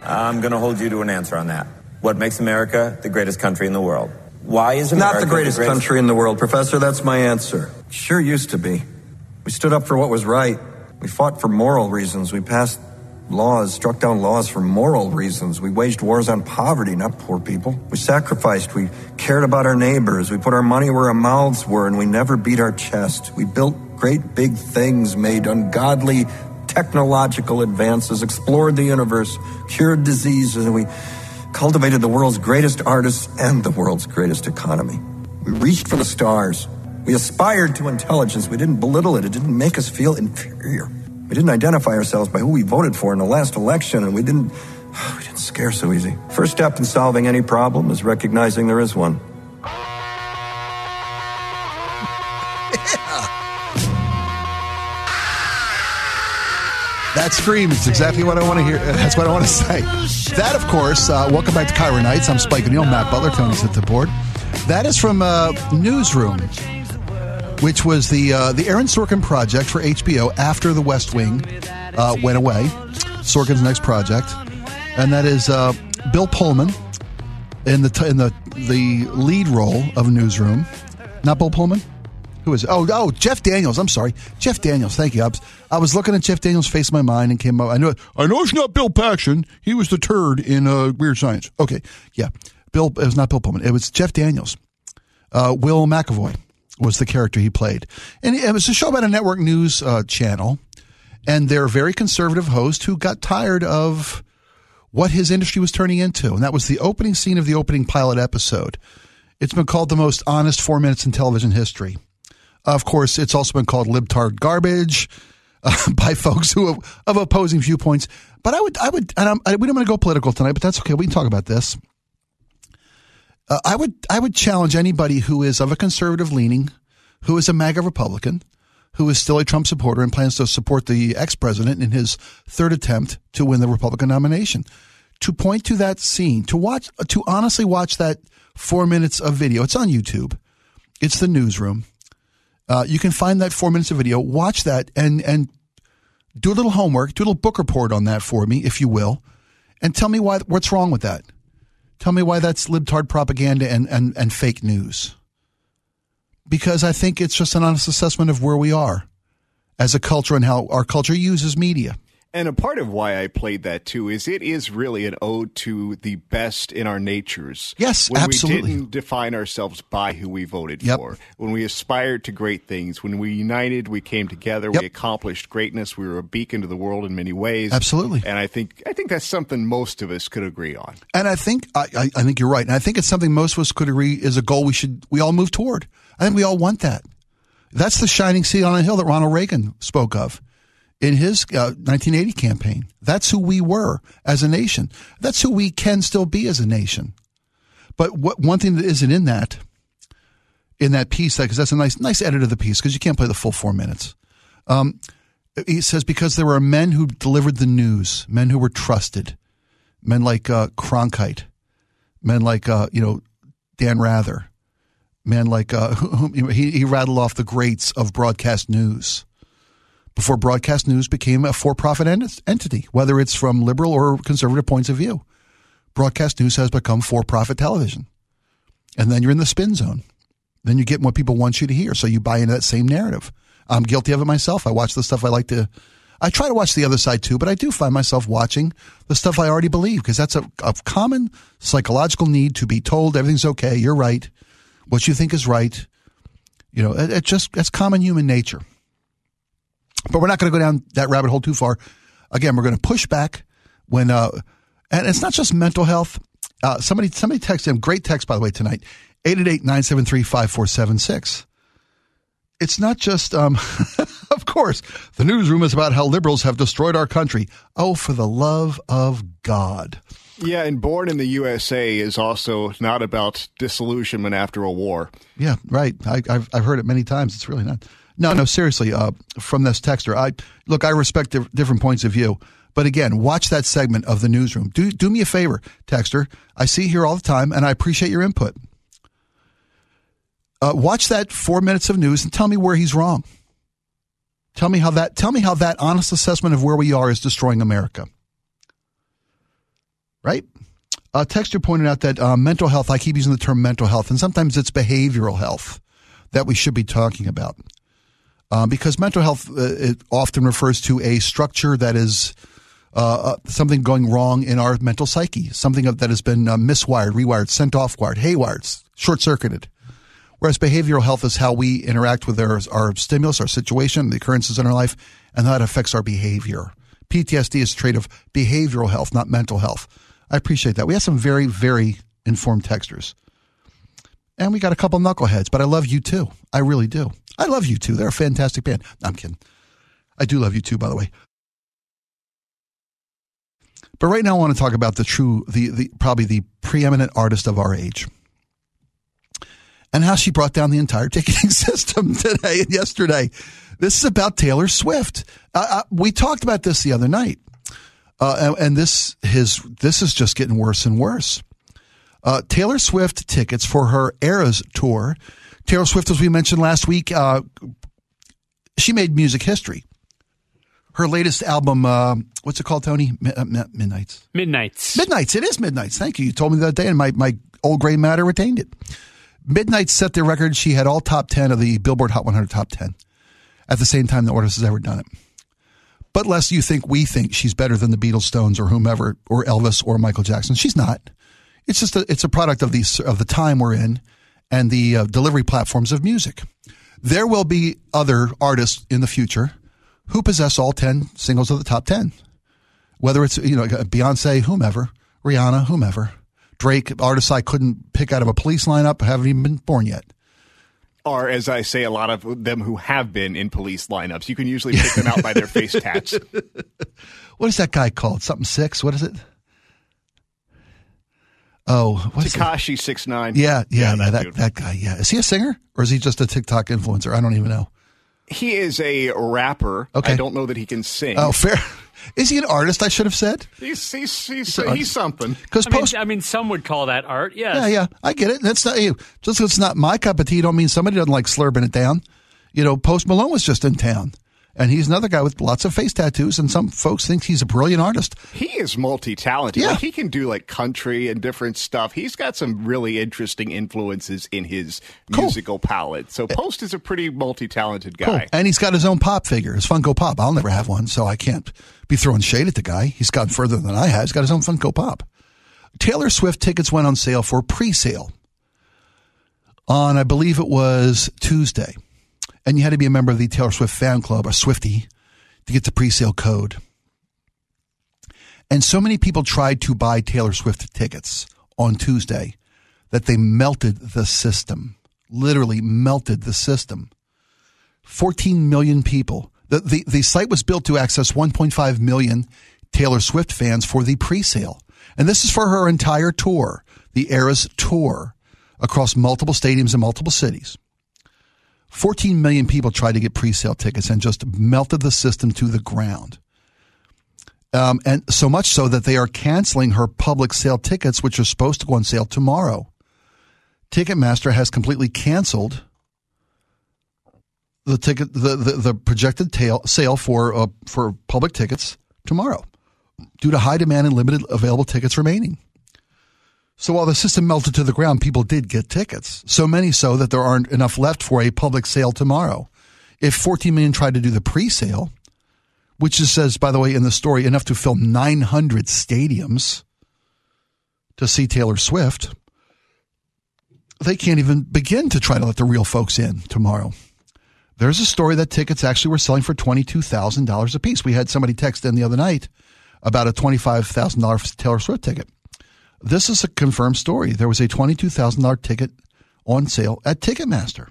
I'm going to hold you to an answer on that. What makes America the greatest country in the world? Why is America not the greatest country in the world, Professor? That's my answer. Sure used to be. We stood up for what was right. We fought for moral reasons. We passed laws, struck down laws for moral reasons. We waged wars on poverty, not poor people. We sacrificed. We cared about our neighbors. We put our money where our mouths were, and we never beat our chest. We built great big things, made ungodly technological advances, explored the universe, cured diseases, and we cultivated the world's greatest artists and the world's greatest economy. We reached for the stars. We aspired to intelligence. We didn't belittle it. It didn't make us feel inferior. We didn't identify ourselves by who we voted for in the last election, and we didn't scare so easy. First step in solving any problem is recognizing there is one. That scream is exactly what I want to hear. That's what I want to say. That, of course, welcome back to Kyra Nights. I'm Spike O'Neill, Matt Butler, Tony's at the board. That is from Newsroom, which was the Aaron Sorkin project for HBO after The West Wing went away. Sorkin's next project. And that is Bill Pullman in the lead role of Newsroom. Not Bill Pullman? Who is it? Oh, Jeff Daniels. I'm sorry. Jeff Daniels. Thank you. I was looking at Jeff Daniels' face in my mind and came up. I know it's not Bill Paxton. He was the turd in Weird Science. Okay. Yeah. It was not Bill Pullman. It was Jeff Daniels. Will McAvoy was the character he played. And it was a show about a network news channel. And their very conservative host who got tired of what his industry was turning into. And that was the opening scene of the opening pilot episode. It's been called the most honest 4 minutes in television history. Of course, it's also been called libtard garbage by folks who of opposing viewpoints. But I would, and we don't want to go political tonight, but that's okay. We can talk about this. I would challenge anybody who is of a conservative leaning, who is a MAGA Republican, who is still a Trump supporter and plans to support the ex-president in his third attempt to win the Republican nomination, to point to that scene, to honestly watch that 4 minutes of video. It's on YouTube. It's the Newsroom. You can find that 4 minutes of video, watch that, and do a little homework, do a little book report on that for me, if you will, and tell me what's wrong with that. Tell me why that's libtard propaganda and fake news. Because I think it's just an honest assessment of where we are as a culture and how our culture uses media. And a part of why I played that, too, is it is really an ode to the best in our natures. Yes, when absolutely. We didn't define ourselves by who we voted Yep. for. When we aspired to great things. When we united, we came together. Yep. We accomplished greatness. We were a beacon to the world in many ways. Absolutely. And I think that's something most of us could agree on. And I think you're right. And I think it's something most of us could agree is a goal we all move toward. I think we all want that. That's the shining city on a hill that Ronald Reagan spoke of in his 1980 campaign. That's who we were as a nation. That's who we can still be as a nation. But one thing that isn't in that piece, because that's a nice edit of the piece, because you can't play the full 4 minutes. He says, because there were men who delivered the news, men who were trusted, men like Cronkite, men like Dan Rather, men like he rattled off the greats of broadcast news. Before broadcast news became a for-profit entity, whether it's from liberal or conservative points of view. Broadcast news has become for-profit television. And then you're in the spin zone. Then you get what people want you to hear, so you buy into that same narrative. I'm guilty of it myself. I watch the stuff I try to watch the other side too, but I do find myself watching the stuff I already believe, because that's a common psychological need to be told everything's okay, you're right, what you think is right. That's common human nature. But we're not going to go down that rabbit hole too far. Again, we're going to push back when, and it's not just mental health. Somebody texted him, great text, by the way, tonight, 888-973-5476. It's not just, of course, the Newsroom is about how liberals have destroyed our country. Oh, for the love of God. Yeah, and Born in the USA is also not about disillusionment after a war. Yeah, right. I've heard it many times. It's really not. No, seriously, from this texter, I respect different points of view. But again, watch that segment of the Newsroom. Do me a favor, texter. I see you here all the time, and I appreciate your input. Watch that 4 minutes of news and tell me where he's wrong. Tell me how that honest assessment of where we are is destroying America. right? Texter pointed out that mental health, I keep using the term mental health, and sometimes it's behavioral health that we should be talking about. Because mental health it often refers to a structure that is something going wrong in our mental psyche, something that has been miswired, rewired, sent off-wired, haywired, short-circuited. Whereas behavioral health is how we interact with our stimulus, our situation, the occurrences in our life, and how it affects our behavior. PTSD is a trait of behavioral health, not mental health. I appreciate that. We have some very, very informed texters. And we got a couple knuckleheads, but I love U2. I really do. I love U2. They're a fantastic band. No, I'm kidding. I do love U2, by the way. But right now I want to talk about probably the preeminent artist of our age. And how she brought down the entire ticketing system today and yesterday. This is about Taylor Swift. We talked about this the other night. And this is just getting worse and worse. Taylor Swift tickets for her Eras tour. Taylor Swift, as we mentioned last week, she made music history. Her latest album, what's it called, Tony? Midnights. Midnights. It is Midnights. Thank you. You told me the other day, and my old gray matter retained it. Midnights set the record. She had all top 10 of the Billboard Hot 100 top 10 at the same time the artist has ever done it. But lest we think she's better than the Beatles, Stones, or whomever, or Elvis, or Michael Jackson. She's not. It's just it's a product of the time we're in and the delivery platforms of music. There will be other artists in the future who possess all 10 singles of the top 10. Whether it's, Beyonce, whomever, Rihanna, whomever, Drake, artists I couldn't pick out of a police lineup, haven't even been born yet. Or, as I say, a lot of them who have been in police lineups. You can usually pick them out by their face tats. What is that guy called? Something 6? What is it? Oh, what's Tekashi 6ix9ine. Yeah, that guy. Yeah, is he a singer or is he just a TikTok influencer? I don't even know. He is a rapper. Okay. I don't know that he can sing. Oh, fair. Is he an artist? I should have said. He's something. Because I mean, some would call that art. Yes. Yeah. I get it. That's not you. Just because it's not my cup of tea, don't mean somebody doesn't like slurping it down. Post Malone was just in town. And he's another guy with lots of face tattoos, and some folks think he's a brilliant artist. He is multi-talented. Yeah. Like, he can do country and different stuff. He's got some really interesting influences in his musical palette. So Post is a pretty multi-talented guy. Cool. And he's got his own pop figure, his Funko Pop. I'll never have one, so I can't be throwing shade at the guy. He's gotten further than I have. He's got his own Funko Pop. Taylor Swift tickets went on sale for pre-sale on, I believe it was Tuesday. And you had to be a member of the Taylor Swift fan club, or Swiftie, to get the pre-sale code. And so many people tried to buy Taylor Swift tickets on Tuesday that they melted the system, literally melted the system. 14 million people. The site was built to access 1.5 million Taylor Swift fans for the pre-sale. And this is for her entire tour, the Eras Tour, across multiple stadiums in multiple cities. 14 million people tried to get pre-sale tickets and just melted the system to the ground. And so much so that they are canceling her public sale tickets, which are supposed to go on sale tomorrow. Ticketmaster has completely canceled the projected sale for public tickets tomorrow due to high demand and limited available tickets remaining. So while the system melted to the ground, people did get tickets. So many so that there aren't enough left for a public sale tomorrow. If 14 million tried to do the pre-sale, which it says, by the way, in the story, enough to fill 900 stadiums to see Taylor Swift, they can't even begin to try to let the real folks in tomorrow. There's a story that tickets actually were selling for $22,000 a piece. We had somebody text in the other night about a $25,000 Taylor Swift ticket. This is a confirmed story. There was a $22,000 ticket on sale at Ticketmaster.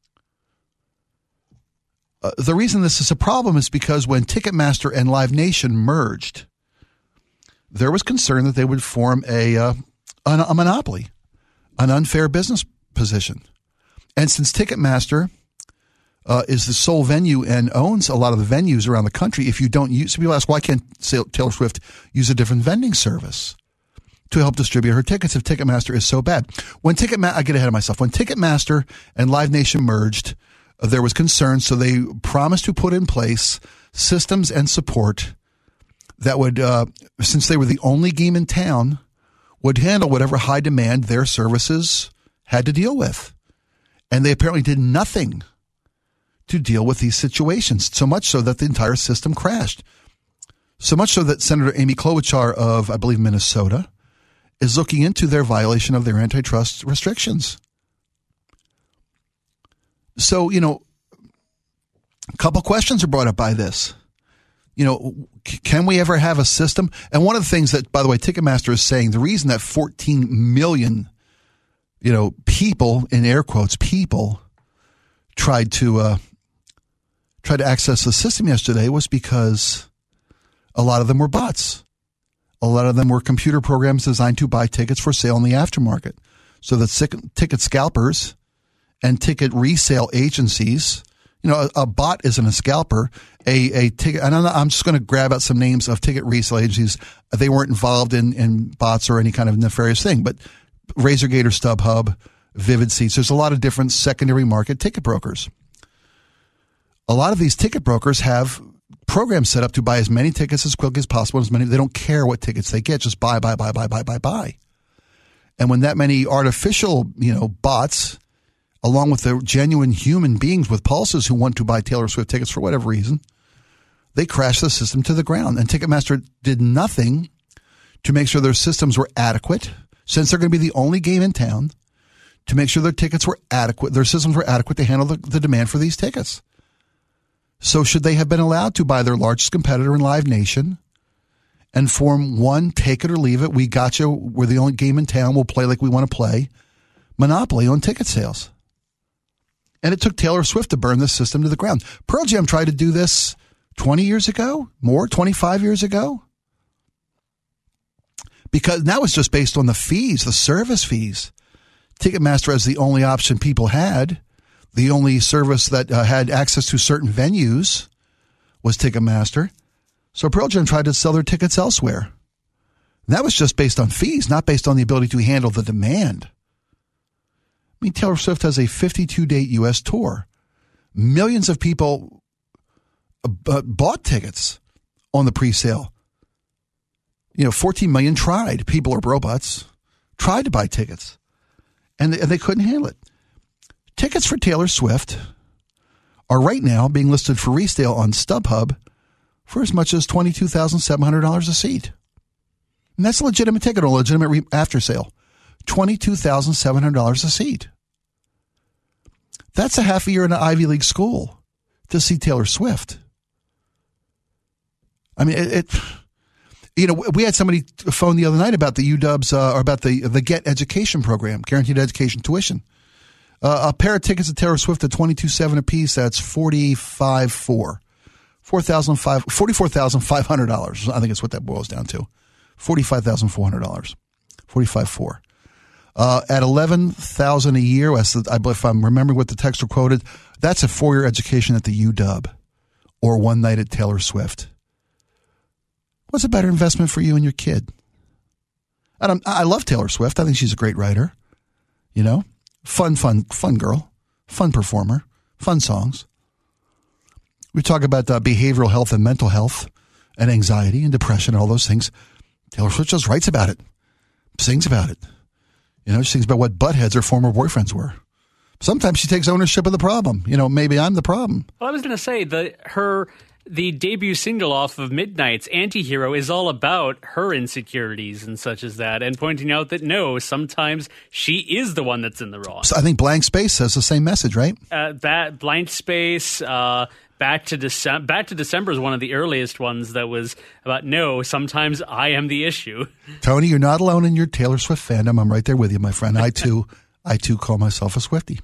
The reason this is a problem is because when Ticketmaster and Live Nation merged, there was concern that they would form a monopoly, an unfair business position. And since Ticketmaster is the sole venue and owns a lot of the venues around the country, if you don't use, so people ask, why can't Taylor Swift use a different vending service to help distribute her tickets if Ticketmaster is so bad? I get ahead of myself. When Ticketmaster and Live Nation merged, there was concern, so they promised to put in place systems and support that would, since they were the only game in town, would handle whatever high demand their services had to deal with. And they apparently did nothing to deal with these situations, so much so that the entire system crashed. So much so that Senator Amy Klobuchar of, I believe, Minnesota is looking into their violation of their antitrust restrictions. So, a couple questions are brought up by this. Can we ever have a system? And one of the things that, by the way, Ticketmaster is saying, the reason that 14 million, people, in air quotes, people, tried to access the system yesterday was because a lot of them were bots. A lot of them were computer programs designed to buy tickets for sale in the aftermarket. So that ticket scalpers and ticket resale agencies, a bot isn't a scalper. A ticket, and I'm just going to grab out some names of ticket resale agencies. They weren't involved in bots or any kind of nefarious thing, but Razorgate or StubHub, Vivid Seats. There's a lot of different secondary market ticket brokers. A lot of these ticket brokers have programs set up to buy as many tickets as quickly as possible. They don't care what tickets they get, just buy. And when that many artificial, bots, along with the genuine human beings with pulses who want to buy Taylor Swift tickets for whatever reason, they crash the system to the ground. And Ticketmaster did nothing to make sure their systems were adequate, since they're going to be the only game in town, to make sure their tickets were adequate, their systems were adequate to handle the demand for these tickets. So should they have been allowed to buy their largest competitor in Live Nation and form one take it or leave it, we got you, we're the only game in town, we'll play like we want to play, monopoly on ticket sales? And it took Taylor Swift to burn this system to the ground. Pearl Jam tried to do this 20 years ago, 25 years ago. Because that was just based on the fees, the service fees. Ticketmaster as the only option people had. The only service that had access to certain venues was Ticketmaster. So Pearl Jam tried to sell their tickets elsewhere. And that was just based on fees, not based on the ability to handle the demand. I mean, Taylor Swift has a 52-date U.S. tour. Millions of people bought tickets on the pre-sale. 14 million tried. People are robots. Tried to buy tickets. And they couldn't handle it. Tickets for Taylor Swift are right now being listed for resale on StubHub for as much as $22,700 a seat. And that's a legitimate ticket or a legitimate after sale. $22,700 a seat. That's a half a year in an Ivy League school to see Taylor Swift. I mean, we had somebody phone the other night about the UW's, or about the GET education program, guaranteed education tuition. A pair of tickets to Taylor Swift at $22,700 a piece. That's $44,500. I think it's what that boils down to. $45,400. $45,400. At $11,000 a year, if I'm remembering what the text were quoted, that's a 4-year education at the UW, or one night at Taylor Swift. What's a better investment for you and your kid? I love Taylor Swift. I think she's a great writer. Fun girl, fun performer, fun songs. We talk about behavioral health and mental health and anxiety and depression and all those things. Taylor Swift just writes about it, sings about it. She sings about what buttheads her former boyfriends were. Sometimes she takes ownership of the problem. Maybe I'm the problem. Well, I was going to say the debut single off of Midnight's, Antihero, is all about her insecurities and such as that, and pointing out that no, sometimes she is the one that's in the wrong. So I think Blank Space says the same message, right? That Blank Space, Back to December is one of the earliest ones that was about no, sometimes I am the issue. Tony, you're not alone in your Taylor Swift fandom. I'm right there with you, my friend. I too call myself a Swiftie.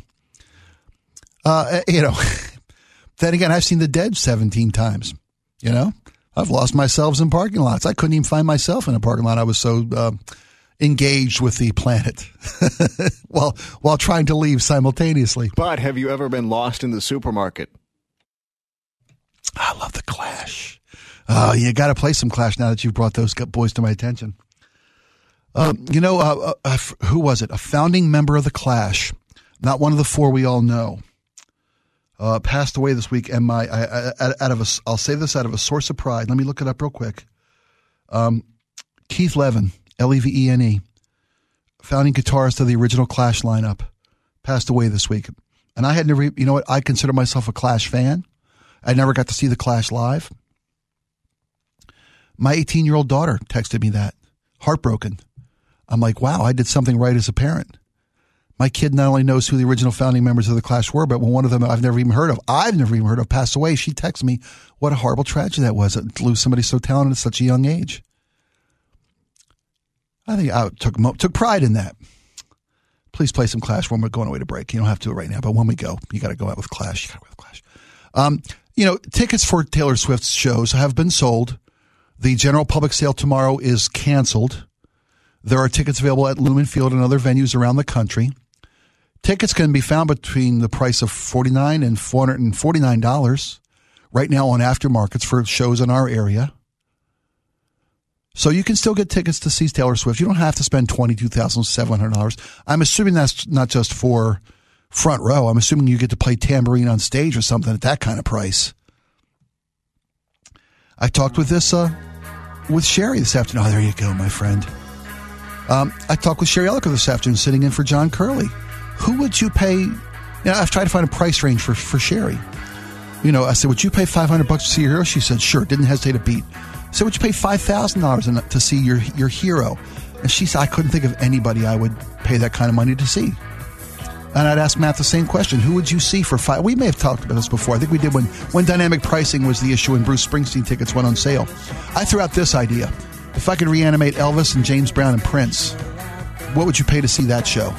Then again, I've seen The Dead 17 times. I've lost myself in parking lots. I couldn't even find myself in a parking lot. I was so engaged with the planet while trying to leave simultaneously. But have you ever been lost in the supermarket? I love the Clash. You got to play some Clash now that you've brought those boys to my attention. Who was it? A founding member of the Clash, not one of the four we all know. Passed away this week, and I'll say this out of a source of pride. Let me look it up real quick. Keith Levene, Levene, founding guitarist of the original Clash lineup, passed away this week. And I had never, you know what, I consider myself a Clash fan. I never got to see the Clash live. My 18-year-old daughter texted me that, heartbroken. I'm like, wow, I did something right as a parent. My kid not only knows who the original founding members of the Clash were, but when one of them I've never even heard of, passed away, she texted me what a horrible tragedy that was, to lose somebody so talented at such a young age. I think I took pride in that. Please play some Clash when we're going away to break. You don't have to right now, but when we go, you got to go out with Clash. Tickets for Taylor Swift's shows have been sold. The general public sale tomorrow is canceled. There are tickets available at Lumen Field and other venues around the country. Tickets can be found between the price of $49 and $449 right now on aftermarkets for shows in our area. So you can still get tickets to see Taylor Swift. You don't have to spend $22,700. I'm assuming that's not just for front row. I'm assuming you get to play tambourine on stage or something at that kind of price. I talked with Sherry this afternoon. Oh, there you go, my friend. I talked with Sherry Ellicock this afternoon, sitting in for John Curley. Who would you pay? I've tried to find a price range for Sherry. I said, would you pay $500 to see your hero? She said, sure. Didn't hesitate a beat. I said, would you pay $5,000 to see your hero? And she said, I couldn't think of anybody I would pay that kind of money to see. And I'd ask Matt the same question. Who would you see for $5,000? We may have talked about this before. I think we did when dynamic pricing was the issue and Bruce Springsteen tickets went on sale. I threw out this idea. If I could reanimate Elvis and James Brown and Prince, what would you pay to see that show?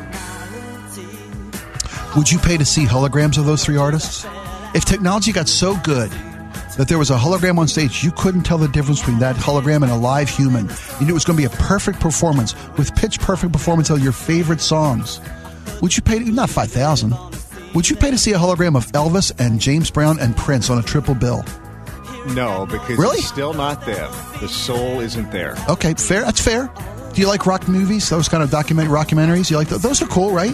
Would you pay to see holograms of those three artists? If technology got so good that there was a hologram on stage, you couldn't tell the difference between that hologram and a live human. You knew it was going to be a perfect performance with pitch-perfect performance of your favorite songs. Would you pay, not $5,000, would you pay to see a hologram of Elvis and James Brown and Prince on a triple bill? No, because really? It's still not them. The soul isn't there. Okay, fair. That's fair. Do you like rock movies? Those kind of rockumentaries? You like those? Are cool, right?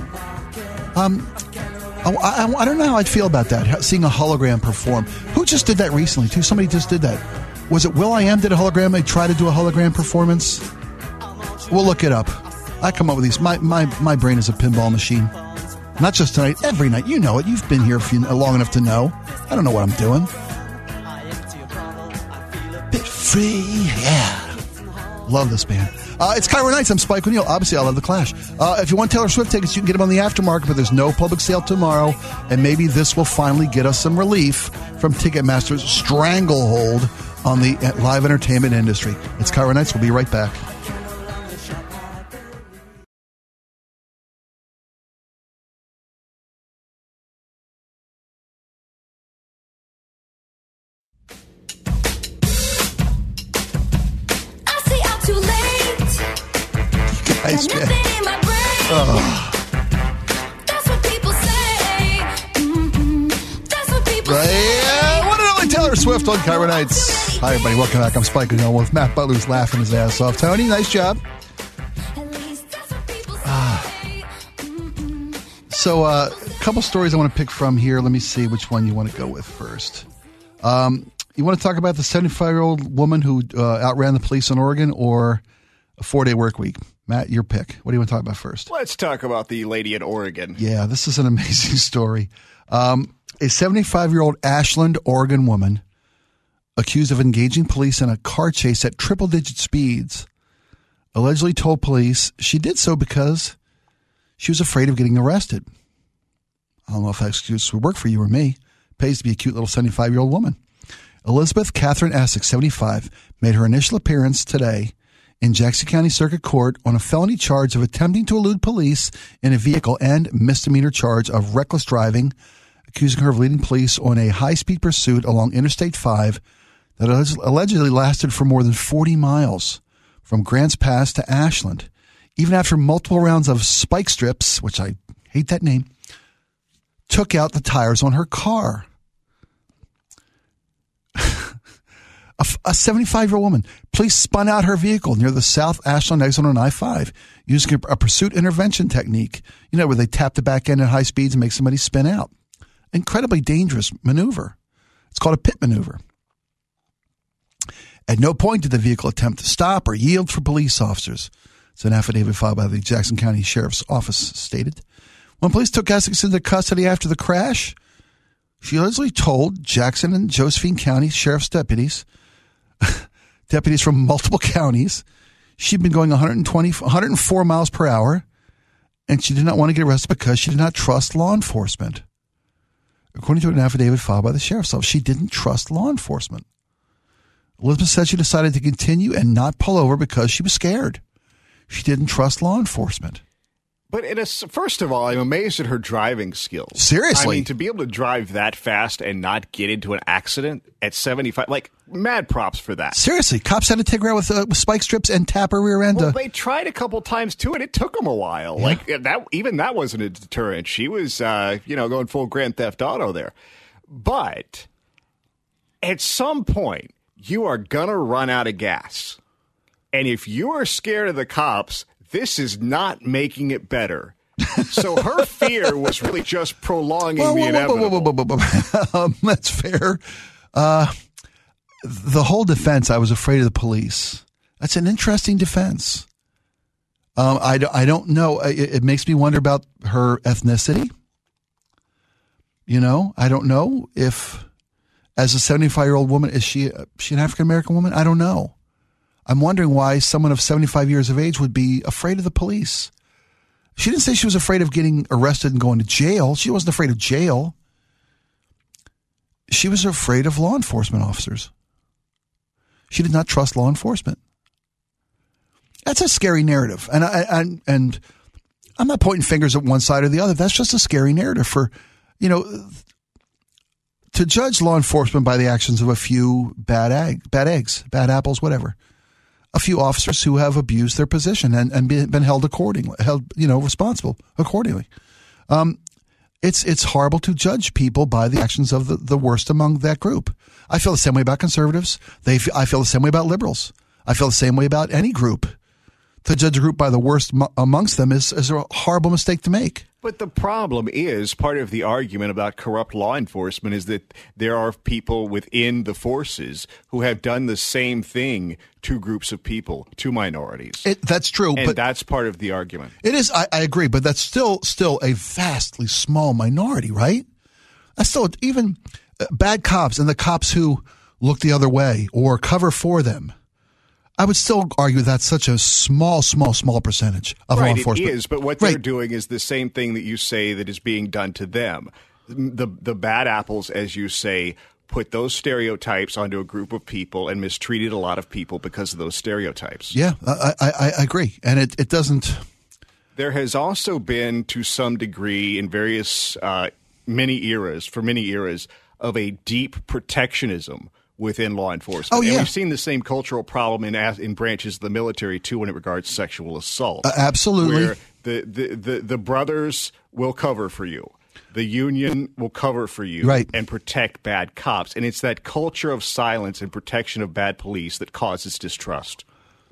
I don't know how I'd feel about that, seeing a hologram perform. Who just did that recently, too? Somebody just did that. Was it will.i.am did a hologram? They tried to do a hologram performance? We'll look it up. I come up with these. My brain is a pinball machine. Not just tonight, every night. You know it. You've been here long enough to know. I don't know what I'm doing. Bit free, yeah. Love this band. It's Cairo Nights. I'm Spike O'Neill. Obviously, I love the Clash. If you want Taylor Swift tickets, you can get them on the aftermarket, but there's no public sale tomorrow, and maybe this will finally get us some relief from Ticketmaster's stranglehold on the live entertainment industry. It's Cairo Nights. We'll be right back. Nice, man. One and only Taylor Swift on Cairo Nights. Hi, everybody. Welcome back. I'm Spike O'Neill with Matt Butler, who's laughing his ass off. Tony, nice job. So, a couple stories I want to pick from here. Let me see which one you want to go with first. You want to talk about the 75-year-old woman who outran the police in Oregon, or a 4-day work week? Matt, your pick. What do you want to talk about first? Let's talk about the lady in Oregon. Yeah, this is an amazing story. A 75-year-old Ashland, Oregon woman accused of engaging police in a car chase at triple-digit speeds allegedly told police she did so because she was afraid of getting arrested. I don't know if that excuse would work for you or me. It pays to be a cute little 75-year-old woman. Elizabeth Catherine Essex, 75, made her initial appearance today in Jackson County Circuit Court on a felony charge of attempting to elude police in a vehicle and misdemeanor charge of reckless driving, accusing her of leading police on a high-speed pursuit along Interstate 5 that allegedly lasted for more than 40 miles from Grants Pass to Ashland, even after multiple rounds of spike strips, which I hate that name, took out the tires on her car. A 75-year-old woman. Police spun out her vehicle near the South Ashland exit on I-5 using a pursuit intervention technique, where they tap the back end at high speeds and make somebody spin out. Incredibly dangerous maneuver. It's called a pit maneuver. At no point did the vehicle attempt to stop or yield for police officers. It's an affidavit filed by the Jackson County Sheriff's Office stated. When police took Essex into custody after the crash, she allegedly told Jackson and Josephine County Sheriff's deputies from multiple counties, she'd been going 104 miles per hour, and she did not want to get arrested because she did not trust law enforcement. According to an affidavit filed by the Sheriff's Office, she didn't trust law enforcement. Elizabeth said she decided to continue and not pull over because she was scared. She didn't trust law enforcement. But first of all, I'm amazed at her driving skills. Seriously. I mean, to be able to drive that fast and not get into an accident at 75, like, mad props for that. Seriously. Cops had to take her out with spike strips and tap her rear end. Well, they tried a couple times, too, and it took them a while. Yeah. Like, that wasn't a deterrent. She was, going full Grand Theft Auto there. But at some point, you are going to run out of gas. And if you are scared of the cops, this is not making it better. So her fear was really just prolonging the inevitable. That's fair. The whole defense, I was afraid of the police. That's an interesting defense. I don't know. It makes me wonder about her ethnicity. I don't know if, as a 75-year-old woman, is she an African-American woman? I don't know. I'm wondering why someone of 75 years of age would be afraid of the police. She didn't say she was afraid of getting arrested and going to jail. She wasn't afraid of jail. She was afraid of law enforcement officers. She did not trust law enforcement. That's a scary narrative. And I'm not pointing fingers at one side or the other. That's just a scary narrative for, to judge law enforcement by the actions of a few bad eggs, bad apples, whatever. A few officers who have abused their position and been held responsible accordingly. It's horrible to judge people by the actions of the worst among that group. I feel the same way about conservatives. I feel the same way about liberals. I feel the same way about any group. To judge a group by the worst amongst them is a horrible mistake to make. But the problem is, part of the argument about corrupt law enforcement is that there are people within the forces who have done the same thing to groups of people, to minorities. That's true. And that's part of the argument. It is. I agree. But that's still a vastly small minority, right? That's still even bad cops and the cops who look the other way or cover for them. I would still argue that's such a small percentage of law enforcement. It is, but what they're doing is the same thing that you say that is being done to them. The bad apples, as you say, put those stereotypes onto a group of people and mistreated a lot of people because of those stereotypes. Yeah, I agree. And it doesn't... There has also been, to some degree, in various many eras, of a deep protectionism within law enforcement. Oh, yeah. And we've seen the same cultural problem in branches of the military, too, when it regards sexual assault. Absolutely. Where the brothers will cover for you. The union will cover for you and protect bad cops. And it's that culture of silence and protection of bad police that causes distrust.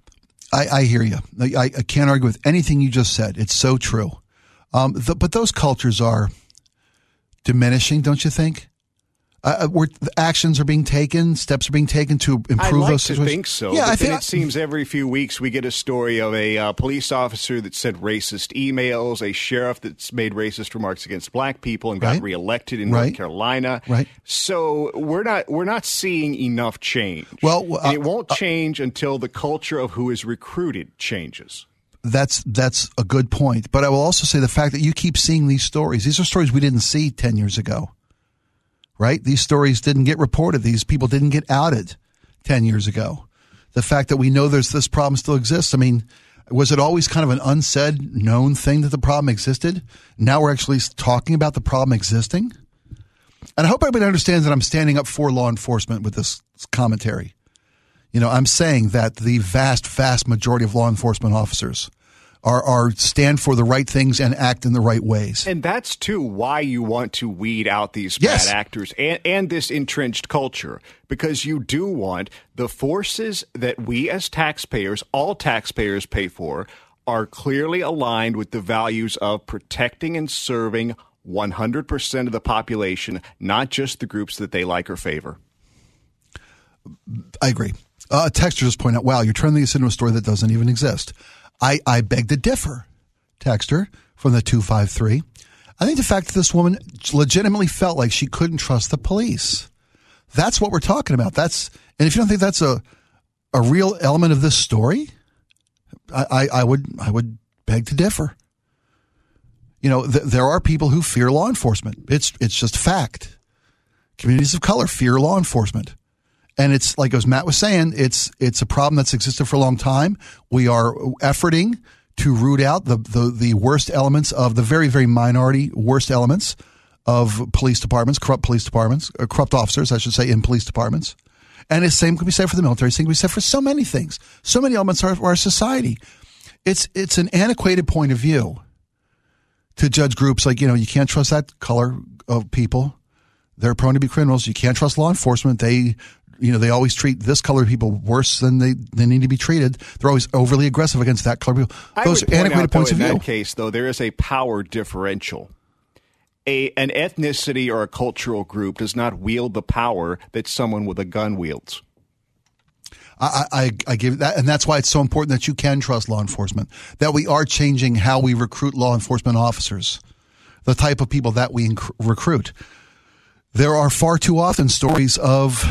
I hear you. I can't argue with anything you just said. It's so true. But those cultures are diminishing, don't you think? Where actions are being taken, steps are being taken to improve those situations. I think so. Yeah, then it seems every few weeks we get a story of a police officer that sent racist emails, a sheriff that's made racist remarks against black people and got reelected in North Carolina. Right. So we're not seeing enough change. Well, it won't change until the culture of who is recruited changes. That's a good point. But I will also say the fact that you keep seeing these stories. These are stories we didn't see 10 years ago. Right? These stories didn't get reported. These people didn't get outed 10 years ago. The fact that we know this problem still exists. I mean, was it always kind of an unsaid, known thing that the problem existed? Now we're actually talking about the problem existing. And I hope everybody understands that I'm standing up for law enforcement with this commentary. I'm saying that the vast majority of law enforcement officers are stand for the right things and act in the right ways. And that's, too, why you want to weed out these bad actors and this entrenched culture, because you do want the forces that we as taxpayers, all taxpayers pay for, are clearly aligned with the values of protecting and serving 100% of the population, not just the groups that they like or favor. I agree. A texter just pointed out, wow, you're turning this into a story that doesn't even exist. I beg to differ, texter from the 253. I think the fact that this woman legitimately felt like she couldn't trust the police, that's what we're talking about. And if you don't think that's a real element of this story, I would beg to differ. You know, there are people who fear law enforcement. It's just fact. Communities of color fear law enforcement. And it's like, as Matt was saying, it's a problem that's existed for a long time. We are efforting to root out the worst elements of the very, very minority worst elements of police departments, corrupt officers, I should say, in police departments. And the same can be said for the military. The same can be said for so many things, so many elements of our society. It's an antiquated point of view to judge groups like, you can't trust that color of people. They're prone to be criminals. You can't trust law enforcement. They always treat this color of people worse than they need to be treated. They're always overly aggressive against that color of people. Those are antiquated points of view. In that case, though, there is a power differential. An ethnicity or a cultural group does not wield the power that someone with a gun wields. I give that, and that's why it's so important that you can trust law enforcement, that we are changing how we recruit law enforcement officers, the type of people that we recruit. There are far too often stories of,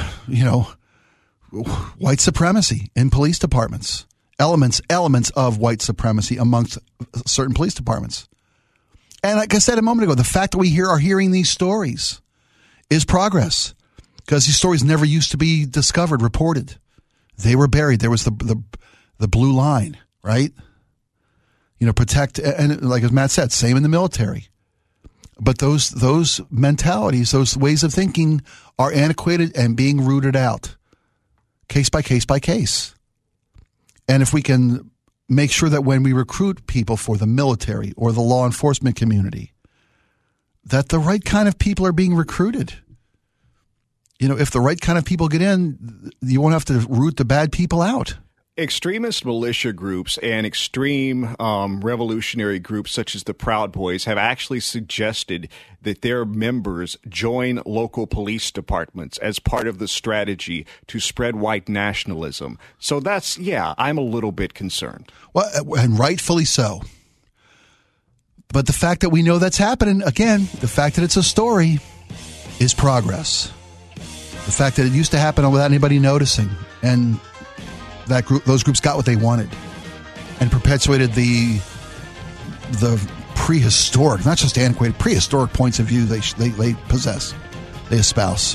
white supremacy in police departments, elements of white supremacy amongst certain police departments. And like I said a moment ago, the fact that we are hearing these stories is progress, because these stories never used to be discovered, reported. They were buried. There was the blue line, right? Protect, and like as Matt said, same in the military. But those mentalities, those ways of thinking are antiquated and being rooted out, case by case by case. And if we can make sure that when we recruit people for the military or the law enforcement community, that the right kind of people are being recruited. If the right kind of people get in, you won't have to root the bad people out. Extremist militia groups and extreme revolutionary groups such as the Proud Boys have actually suggested that their members join local police departments as part of the strategy to spread white nationalism. So I'm a little bit concerned. Well, and rightfully so. But the fact that we know that's happening, again, the fact that it's a story is progress. The fact that it used to happen without anybody noticing, and those groups got what they wanted and perpetuated the prehistoric, not just antiquated, prehistoric points of view they possess, they espouse.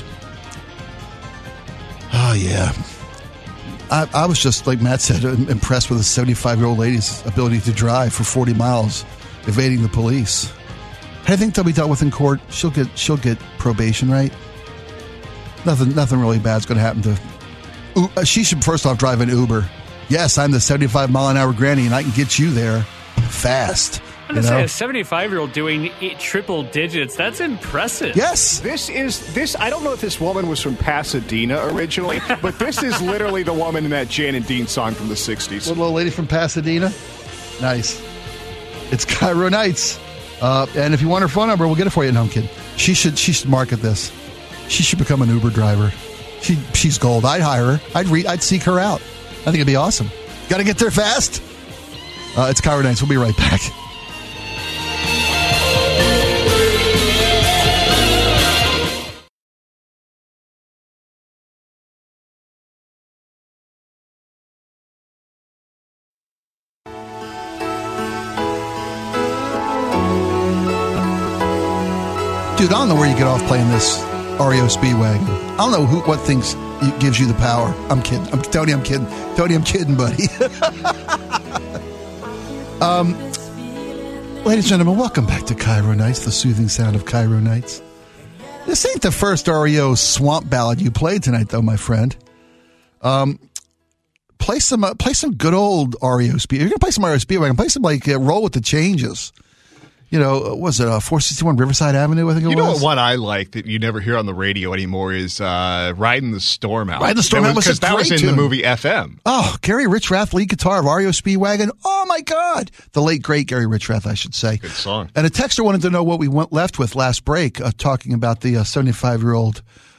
Oh, yeah. I was just, like Matt said, impressed with a 75-year-old lady's ability to drive for 40 miles, evading the police. I think they'll be dealt with in court. She'll get probation, right? Nothing really bad's going to happen to. She should first off drive an Uber. Yes, I'm the 75-mile-an-hour granny, and I can get you there fast. I'm going to say a 75-year-old doing triple digits. That's impressive. Yes. This. I don't know if this woman was from Pasadena originally, but this is literally the woman in that Jan and Dean song from the 60s. Little old lady from Pasadena. Nice. It's Cairo Nights. And if you want her phone number, we'll get it for you. No, I'm kidding. She should market this. She should become an Uber driver. She's gold. I'd hire her. I'd seek her out. I think it'd be awesome. Got to get there fast. It's Cairo Nights. We'll be right back. Dude, I don't know where you get off playing this REO Speedwagon. I don't know what thinks gives you the power. I'm kidding. Tony, I'm kidding. Tony, I'm kidding, buddy. Ladies and gentlemen, welcome back to Cairo Nights, the soothing sound of Cairo Nights. This ain't the first REO swamp ballad you played tonight, though, my friend. Play some good old REO Speedwagon. You're going to play some REO Speedwagon. Play some, Roll with the Changes. Was it 461 Riverside Avenue, I think it was? You know what one I like that you never hear on the radio anymore is Riding the Storm Out. Riding the Storm Out was a great that was in tune. the movie FM. Oh, Gary Richrath, lead guitar of REO Speedwagon. Oh, my God. The late, great Gary Richrath, I should say. Good song. And a texter wanted to know what we went left with last break, talking about the 75-year-old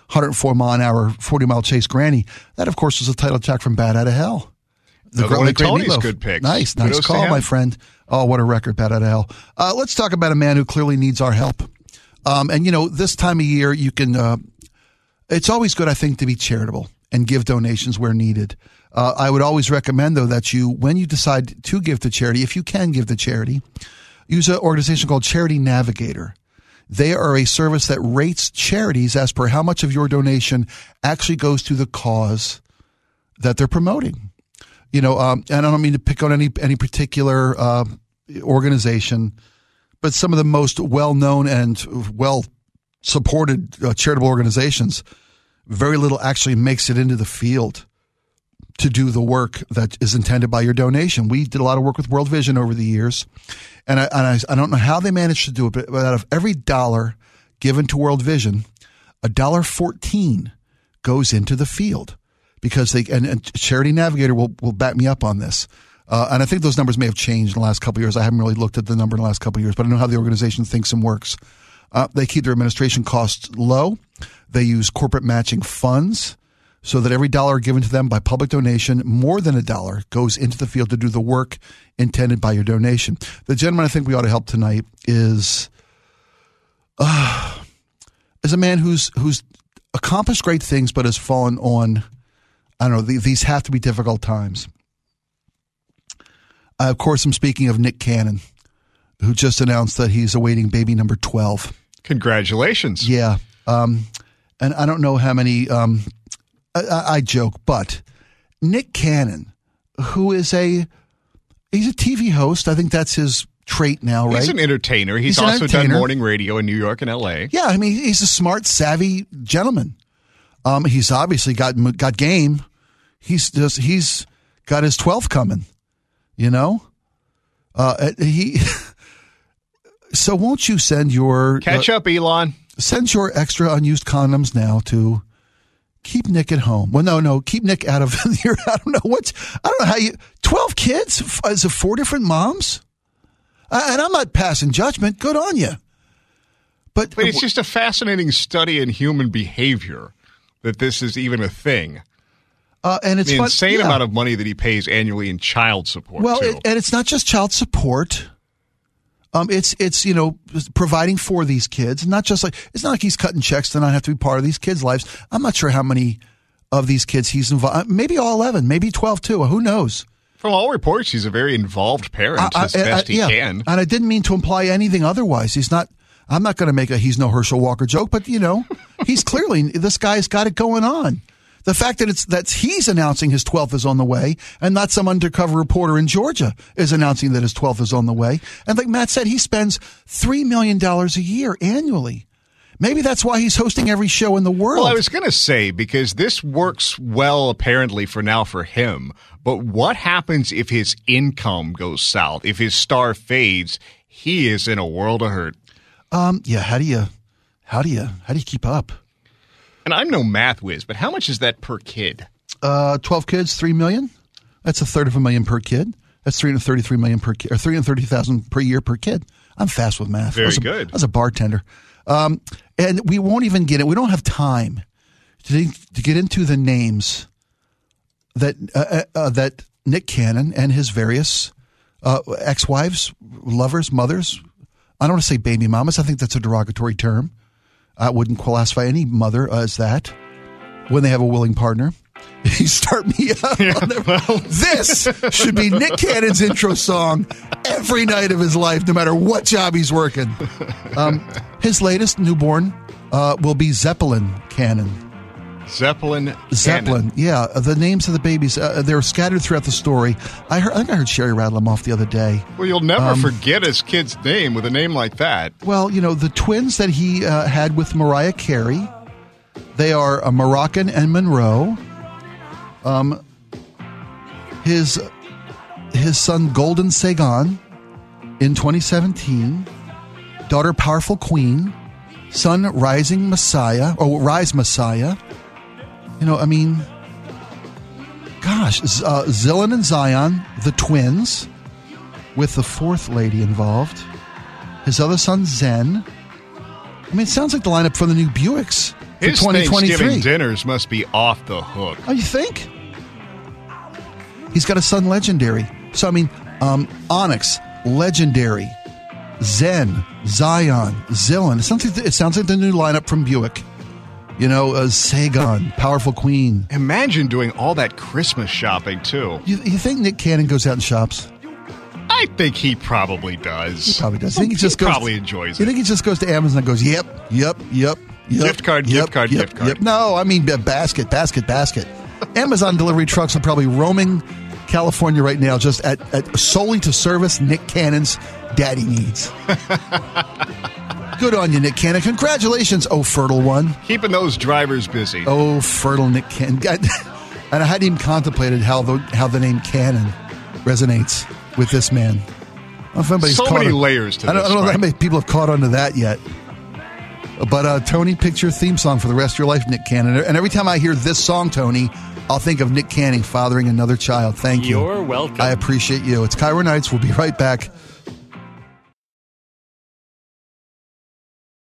104 mile an hour, 40 mile chase granny. That, of course, was a title track from Bat Out of Hell. One of Tony's Meatloaf. good picks. Nice Kudos call, my friend. Oh, what a record, Bat Out of Hell. Let's talk about a man who clearly needs our help. And, this time of year, you can, it's always good, I think, to be charitable and give donations where needed. I would always recommend, though, that when you decide to give to charity, if you can give to charity, use an organization called Charity Navigator. They are a service that rates charities as per how much of your donation actually goes to the cause that they're promoting. And I don't mean to pick on any particular organization, but some of the most well-known and well-supported charitable organizations, very little actually makes it into the field to do the work that is intended by your donation. We did a lot of work with World Vision over the years, and I don't know how they managed to do it, but out of every dollar given to World Vision, $1.14 goes into the field. Because and Charity Navigator will back me up on this. And I think those numbers may have changed in the last couple of years. I haven't really looked at the number in the last couple of years, but I know how the organization thinks and works. They keep their administration costs low. They use corporate matching funds so that every dollar given to them by public donation, more than $1, goes into the field to do the work intended by your donation. The gentleman I think we ought to help tonight is a man who's accomplished great things but has fallen on, I don't know, these have to be difficult times. Of course, I'm speaking of Nick Cannon, who just announced that he's awaiting baby number 12. Congratulations. Yeah. And I don't know how many, I joke, but Nick Cannon, who is he's a TV host. I think that's his trait now, right? He's an entertainer. He's also done morning radio in New York and L.A. Yeah, I mean, he's a smart, savvy gentleman. He's obviously got game. He's got his 12 coming, So won't you send your catch up, Elon? Send your extra unused condoms now to keep Nick at home. Well, no, keep Nick out of your. I don't know how you. 12 kids? Is it 4 different moms? And I'm not passing judgment. Good on you. But it's just a fascinating study in human behavior that this is even a thing. And it's the insane amount of money that he pays annually in child support. Well, and it's not just child support. It's providing for these kids. Not just it's not like he's cutting checks to not have to be part of these kids' lives. I'm not sure how many of these kids he's involved. Maybe all 11, maybe 12 too. Who knows? From all reports, he's a very involved parent as best he can. And I didn't mean to imply anything otherwise. He's not. I'm not going to make he's no Herschel Walker joke, but he's clearly, this guy's got it going on. The fact that he's announcing his 12th is on the way, and not some undercover reporter in Georgia is announcing that his 12th is on the way. And like Matt said, he spends $3 million a year annually. Maybe that's why he's hosting every show in the world. Well, I was going to say, because this works well apparently for now for him, but what happens if his income goes south? If his star fades, he is in a world of hurt. Yeah. How do you keep up? And I'm no math whiz, but how much is that per kid? 12 kids, $3 million. That's $333,000 per kid. That's $333 million per kid, or $330,000 per year per kid. I'm fast with math. Very good. I was a bartender, and we won't even get it. We don't have time to get into the names that Nick Cannon and his various ex-wives, lovers, mothers. I don't want to say baby mamas. I think that's a derogatory term. I wouldn't classify any mother as that when they have a willing partner. You start me up. This should be Nick Cannon's intro song every night of his life, no matter what job he's working. His latest newborn will be Zeppelin Cannon. Zeppelin, yeah. The names of the babies, they're scattered throughout the story. I think I heard Sherry rattle them off the other day. Well, you'll never forget his kid's name with a name like that. Well, the twins that he had with Mariah Carey, they are Moroccan and Monroe. His son Golden Sagan in 2017, daughter Powerful Queen, son Rising Messiah, or Rise Messiah. Zillan and Zion, the twins, with the fourth lady involved. His other son, Zen. It sounds like the lineup for the new Buicks. His 2023. Thanksgiving dinners must be off the hook. Oh, you think? He's got a son, Legendary. So, I mean, Onyx, Legendary, Zen, Zion, Zillin. It sounds like the new lineup from Buick. You know, Sagon, Powerful Queen. Imagine doing all that Christmas shopping, too. You think Nick Cannon goes out and shops? I think he probably does. He probably does. I think he probably enjoys it. You think he just goes to Amazon and goes, yep. Gift card. No, I mean basket. Amazon delivery trucks are probably roaming California right now just at solely to service Nick Cannon's daddy needs. Good on you, Nick Cannon. Congratulations, oh fertile one. Keeping those drivers busy. Oh, fertile Nick Cannon. And I hadn't even contemplated how the name Cannon resonates with this man. I don't know if so many layers to this. I don't know how many people have caught on to that yet. But Tony, pick your theme song for the rest of your life, Nick Cannon. And every time I hear this song, Tony, I'll think of Nick Cannon fathering another child. Thank you. You're welcome. I appreciate you. It's KIRO Nights. We'll be right back.